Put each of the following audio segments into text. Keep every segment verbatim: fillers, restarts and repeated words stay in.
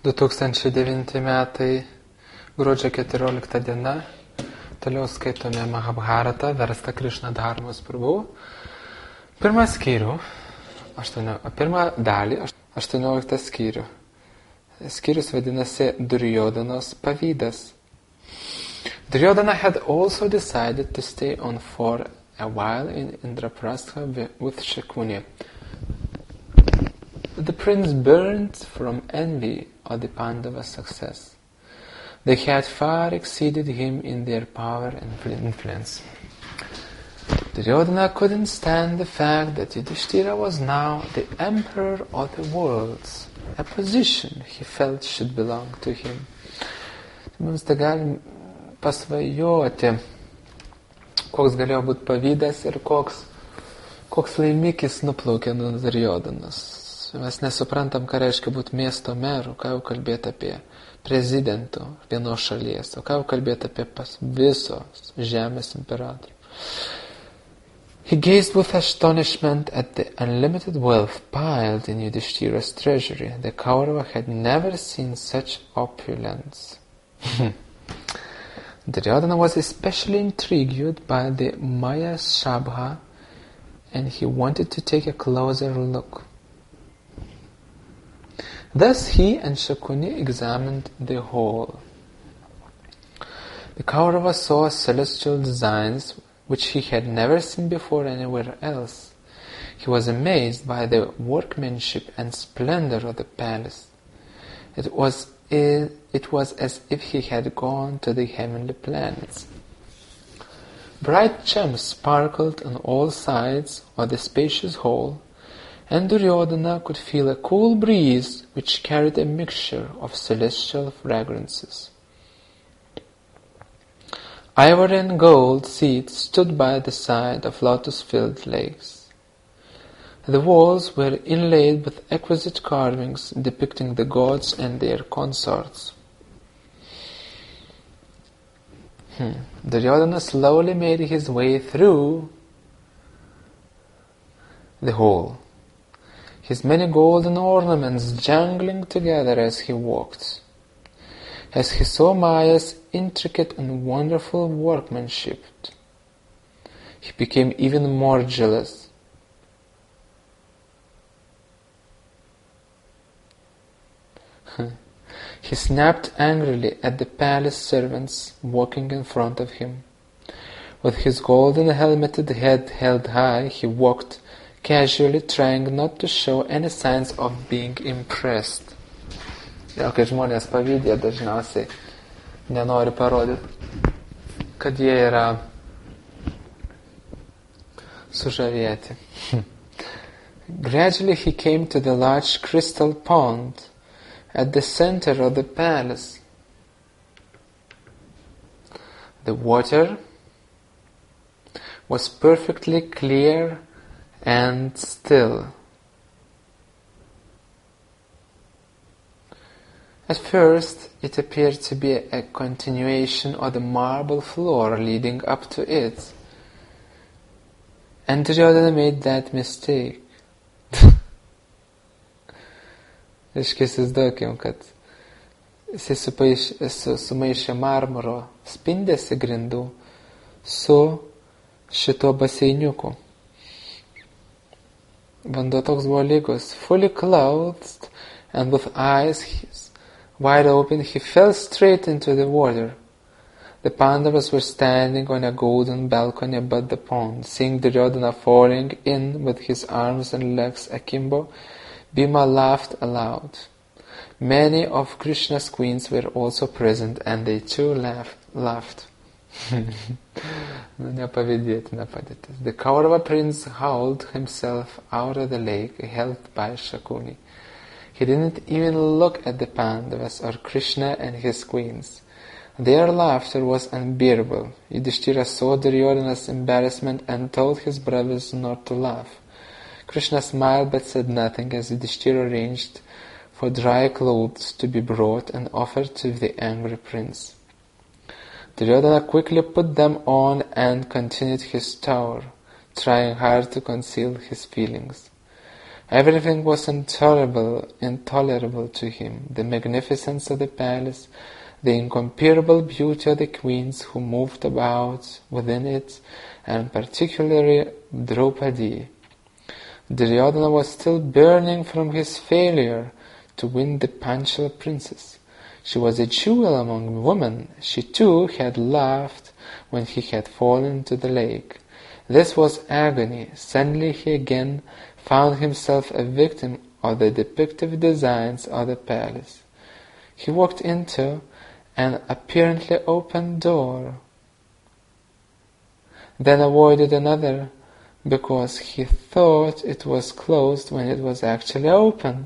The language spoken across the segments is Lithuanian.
du tūkstančiai devinti metai, gruodžio keturiolikta diena. Toliau skaitome Mahabharatą, verstą Krišna Dharmos Prabhu. Pirmą skyrių, aštuonio, pirmą dalį, aštuonioliktą skyrių. Skyrius vadinasi Duryodanos pavydas. Duryodhana had also decided to stay on for a while in Indraprastha with Shakuni. The prince burned from envy of the Pandavas' success. They had far exceeded him in their power and influence. Duryodhana couldn't stand the fact that Yudhishthira was now the emperor of the worlds, a position he felt should belong to him. Mums tai galim pasvajoti, koks galėjo būti pavydas ir koks, koks laimikis nuplaukė nuo Duryodanos. Mes nesuprantam, ką reiškia būti miesto meru, ką jau kalbėti apie prezidentų vienos šalies, o ką jau kalbėti apie pas visos žemės imperatorių. He gazed with astonishment at the unlimited wealth piled in Yudhishthira's treasury. The Kaurava had never seen such opulence. Duryodhana was especially intrigued by the Maya Shabha, and he wanted to take a closer look. Thus he and Shakuni examined the whole. The Kaurava saw celestial designs which he had never seen before anywhere else. He was amazed by the workmanship and splendor of the palace. It was, it was as if he had gone to the heavenly planets. Bright gems sparkled on all sides of the spacious hall, and Duryodhana could feel a cool breeze which carried a mixture of celestial fragrances. Ivory and gold seats stood by the side of lotus-filled lakes. The walls were inlaid with exquisite carvings depicting the gods and their consorts. Hmm. Duryodhana slowly made his way through the hall, his many golden ornaments jangling together as he walked. As he saw Maya's intricate and wonderful workmanship, he became even more jealous. He snapped angrily at the palace servants walking in front of him. With his golden helmeted head held high, he walked casually, trying not to show any signs of being impressed. Ja, kai žmonės pavydė, dažniausiai nenori parodyti, kad jie yra sužavėti. Gradually he came to the large crystal pond at the center of the palace. The water was perfectly clear and still. At first, it appeared to be a continuation of the marble floor leading up to it, and Duryodhana made that mistake. Reiškia, įsivaizduokim, kad jisai sumaišė marmuro spindesį grindų su šito baseiniuku. Vanduo toks buvo lygus, fully clothed and with eyes wide open, he fell straight into the water. The Pandavas were standing on a golden balcony above the pond. Seeing Duryodhana falling in with his arms and legs akimbo, Bhima laughed aloud. Many of Krishna's queens were also present, and they too laugh, laughed. Nepavydėtina padėtis. The Kaurava prince hauled himself out of the lake, held by Shakuni. He didn't even look at the Pandavas or Krishna and his queens. Their laughter was unbearable. Yudhishthira saw Duryodhana's embarrassment and told his brothers not to laugh. Krishna smiled but said nothing as Yudhishthira arranged for dry clothes to be brought and offered to the angry prince. Duryodhana quickly put them on and continued his tour, trying hard to conceal his feelings. Everything was intolerable, intolerable to him. The magnificence of the palace, the incomparable beauty of the queens who moved about within it, and particularly Draupadi. Duryodhana was still burning from his failure to win the Panchala princess. She was a jewel among women. She too had laughed when he had fallen into the lake. This was agony. Suddenly he again found himself a victim of the depictive designs of the palace. He walked into an apparently open door, then avoided another because he thought it was closed when it was actually open.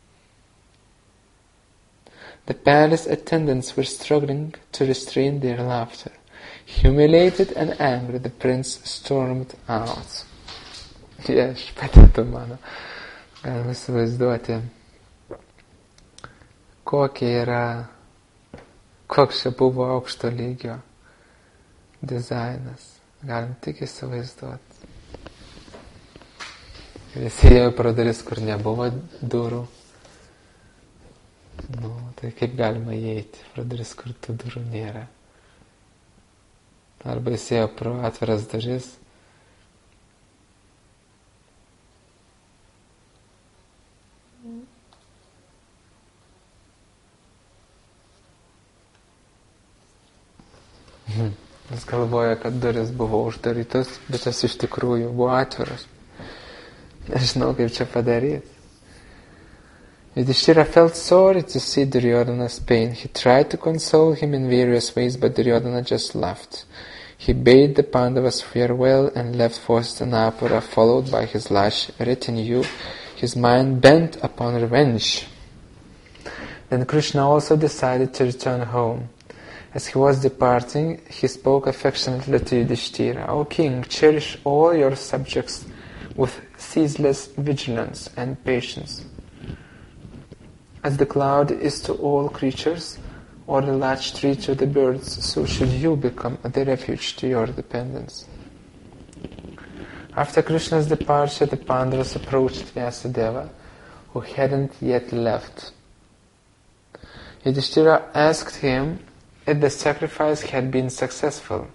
The palace attendants were struggling to restrain their laughter. Humiliated and angry, the prince stormed out. Viešpatie mano, galima įsivaizduoti, kokia yra, koks čia buvo aukšto lygio dizainas. Galim tik įsivaizduoti. Jis ėjo pro duris, kur nebuvo durų. Nu, tai kaip galima įeiti pro duris, kur tų durų nėra? Arba jis ėjo pro atviras duris. Jis galvoja, kad duris buvo uždarytos, bet tas iš tikrųjų buvo atviras. Nežinau, kaip čia padaryti. Yudhishthira felt sorry to see Duryodhana's pain. He tried to console him in various ways, but Duryodhana just laughed. He bade the Pandavas farewell and left for Hastinapura, followed by his large retinue, his mind bent upon revenge. Then Krishna also decided to return home. As he was departing, he spoke affectionately to Yudhishthira. O king, cherish all your subjects with ceaseless vigilance and patience. As the cloud is to all creatures, or the large tree to the birds, so should you become the refuge to your dependents. After Krishna's departure, the Pandavas approached Vyasadeva, who hadn't yet left. Yudhishthira asked him if the sacrifice had been successful.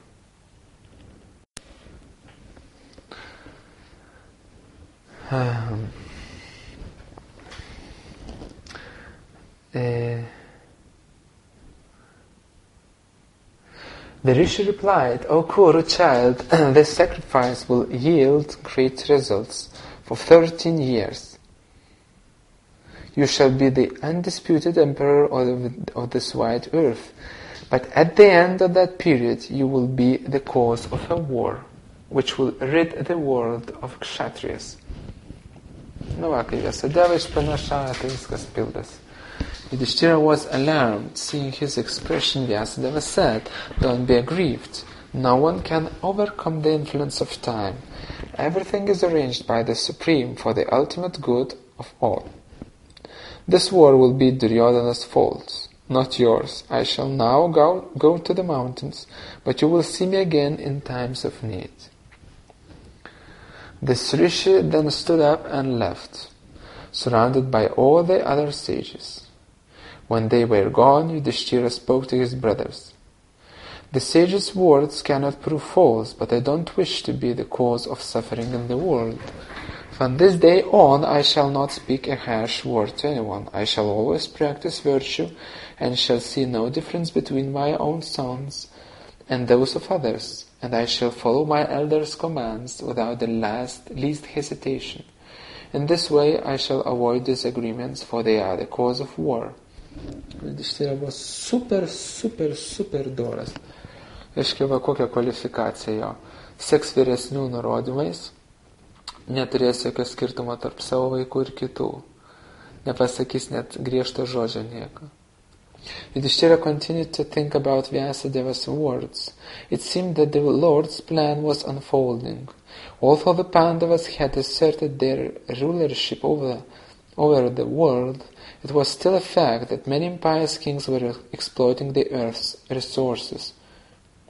Um, uh, the Rishi replied, O Kuru child, this sacrifice will yield great results for thirteen years. You shall be the undisputed emperor of, of this wide earth, but at the end of that period you will be the cause of a war, which will rid the world of Kshatriyas. Nu va, kai Vyasadeva išpranašavo, tai viskas pildosi. Yudhishthira was alarmed. Seeing his expression, Vyasadeva said, Don't be aggrieved. No one can overcome the influence of time. Everything is arranged by the Supreme for the ultimate good of all. This war will be Duryodhana's fault, not yours. I shall now go, go to the mountains, but you will see me again in times of need. The Rishi then stood up and left, surrounded by all the other sages. When they were gone, Yudhishthira spoke to his brothers. The sages' words cannot prove false, but I don't wish to be the cause of suffering in the world. From this day on, I shall not speak a harsh word to anyone. I shall always practice virtue, and shall see no difference between my own sons and those of others, and I shall follow my elders' commands without the last, least hesitation. In this way I shall avoid disagreements, for they are the cause of war. Yudhishthira buvo super, super, super doras. Reiškia, va kokia kvalifikacija jo. Seks vyresnių nurodymais, neturės jokio skirtumo tarp savo vaikų ir kitų. Nepasakys net griežto žodžio nieko. Yudhishthira continued to think about Vyasadeva's words. It seemed that the Lord's plan was unfolding. Although the Pandavas had asserted their rulership over, over the world, it was still a fact that many impious kings were exploiting the earth's resources.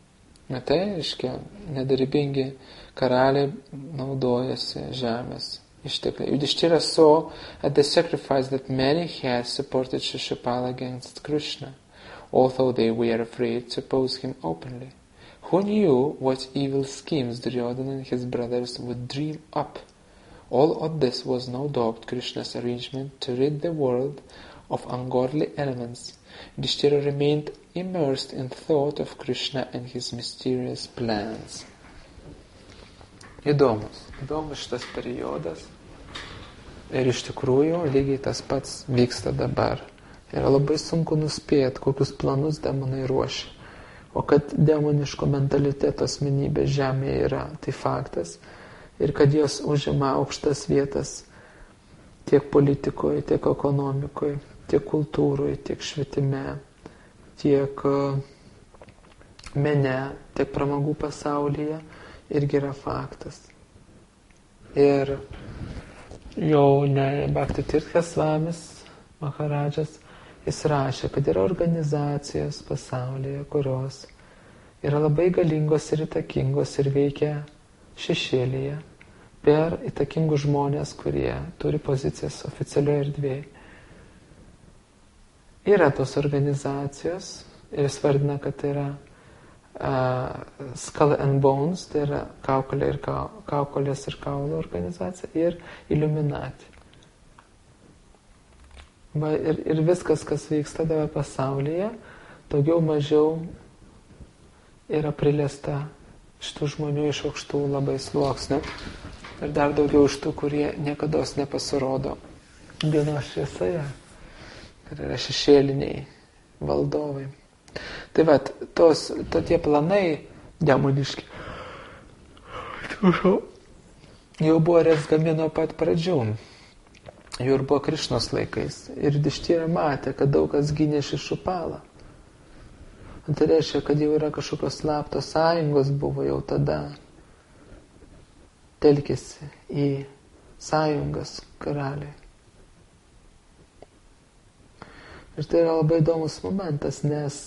Tai, reiškia, nedarybingi karaliai naudojasi žemės ištekliai. Yudhishthira saw at the sacrifice that many had supported Shishupala against Krishna, although they were afraid to oppose him openly. Who knew what evil schemes Duryodhana and his brothers would dream up? All of this was no doubt Krishna's arrangement to rid the world of ungodly elements. Yudhishthira remained immersed in thought of Krishna and his mysterious plans. Įdomus, įdomus šitas periodas. Ir iš tikrųjų lygiai tas pats vyksta dabar. Yra labai sunku nuspėti, kokius planus demonai ruošia. O kad demoniško mentaliteto asmenybė žemėje yra, tai faktas. Ir kad jos užima aukštas vietas tiek politikoje, tiek ekonomikoje, tiek kultūroje, tiek švietime, tiek mene, tiek pramogų pasaulyje, irgi yra faktas. Ir jau ne Bhakti Tirtha Svamis Maharadžas, jis rašė, kad yra organizacijos pasaulyje, kurios yra labai galingos ir įtakingos ir veikia šešėlyje per įtakingus žmonės, kurie turi pozicijas oficialioje erdvėje. Yra tos organizacijos ir jis vardina, kad tai yra uh, Skull and Bones, tai yra kaukolė ir kau, kaukolės ir kaulo organizacija, ir Illuminati. Va, ir, ir viskas, kas vyksta dabar pasaulyje, daugiau mažiau yra prilesta šitų žmonių iš aukštų labai sluoksnių ir dar daugiau iš tų, kurie niekados nepasirodo dienos šviesoje. Tai yra šešėliniai valdovai. Tai va, tos, to tie planai demoniški jau buvo rezgami nuo pat pradžių. Jau ir buvo Krišnos laikais. Ir Yudhishthira matė, kad daug kas gynė Šishupalą. Tai reiškia, kad jau yra kažkokios slaptos sąjungos buvo jau tada. Telkėsi į sąjungas karaliai. Ir tai yra labai įdomus momentas, nes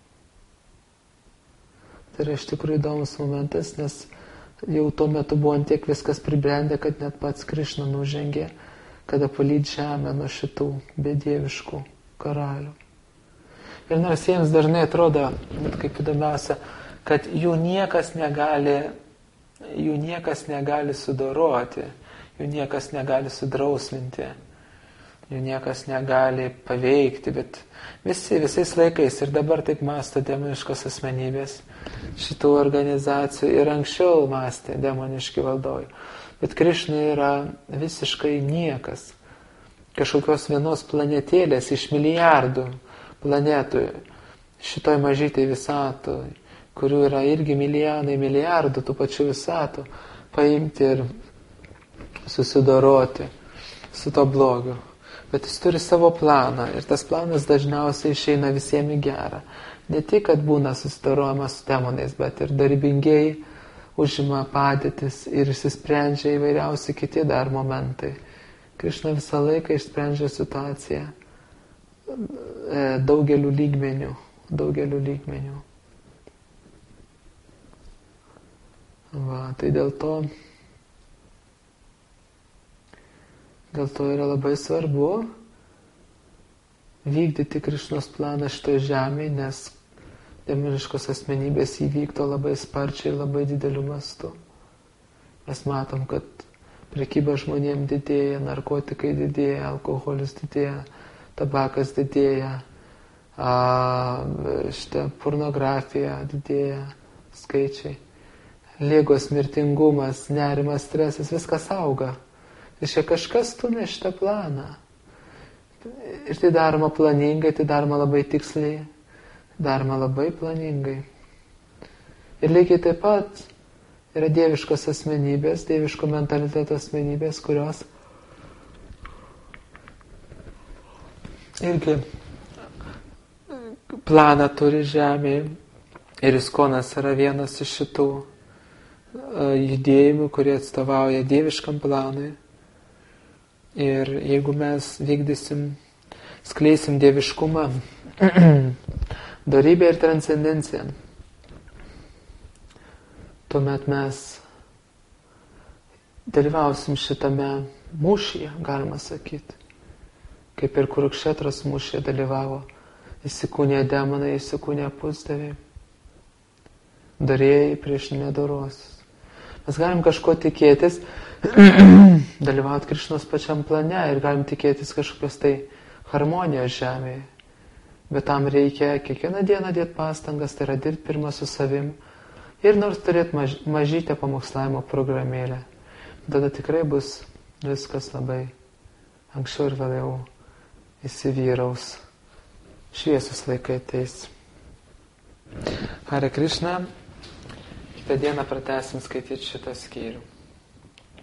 tai yra iš tikrųjų įdomus momentas, nes jau tuo metu buvo antiek viskas pribrendę, kad net pats Krišna nužengė, kada palyt žemę nuo šitų bedieviškų karalių. Ir nors jiems dažnai atrodo, bet kaip įdomiausia, kad jų niekas negali, jų niekas negali sudoroti, jų niekas negali sudrausminti, jų niekas negali paveikti, bet visi, visais laikais ir dabar taip mąsto demoniškos asmenybės šitų organizacijų ir anksčiau mąstė demoniški valdovai. Bet Krišna yra visiškai niekas, kažkokios vienos planetėlės iš milijardų planetų, šitoj mažytėj visatoj, kurių yra irgi milijonai milijardų tų pačių visatų, paimti ir susidoroti su to blogiu. Bet jis turi savo planą ir tas planas dažniausiai išeina visiems į gerą. Ne tik, kad būna susidorojama su demonais, bet ir darybingiai užima padėtis ir išsisprendžia įvairiausi kiti dar momentai. Krišna visą laiką išsprendžia situaciją daugeliu lygmenių, daugeliu lygmenių. Va, tai dėl to, dėl to yra labai svarbu vykdyti Krišnos planą šitoje žemėje, nes demoniškos asmenybės įvykto labai sparčiai ir labai dideliu mastu. Mes matom, kad prekyba žmonėm didėja, narkotikai didėja, alkoholis didėja, tabakas didėja, a, šitą pornografija didėja, skaičiai, ligos, mirtingumas, nerimas, stresas, viskas auga. Ir čia kažkas stumia šitą planą. Ir tai daroma planingai, tai daroma labai tiksliai, daroma labai planingai. Ir lygiai taip pat yra dieviškos asmenybės, dieviško mentaliteto asmenybės, kurios irgi planą turi žemėje. Ir Iskonas yra vienas iš šitų judėjimų, kurie atstovauja dieviškam planui. Ir jeigu mes vykdysim, skleisim dieviškumą, dorybę ir transcendenciją, tuomet mes dalyvausim šitame mūšyje, galima sakyti. Kaip ir Kurukšetros mūšyje dalyvavo įsikūnė demonai, įsikūnė pusdaviai, darėjai prieš nedorosius. Mes galim kažko tikėtis, dalyvauti Krišnos pačiam plane ir galim tikėtis kažkokios tai harmonijos žemėje. Bet tam reikia kiekvieną dieną dėti pastangas, tai yra dirbti pirmą su savim ir nors turėti maž, mažytę pamokslavimo programėlę. Tada tikrai bus viskas labai anksčiau ir vėliau įsivyraus. Šviesus laikai ateis. Hare Krishna. Kitą dieną pratęsim skaityti šitą skyrių.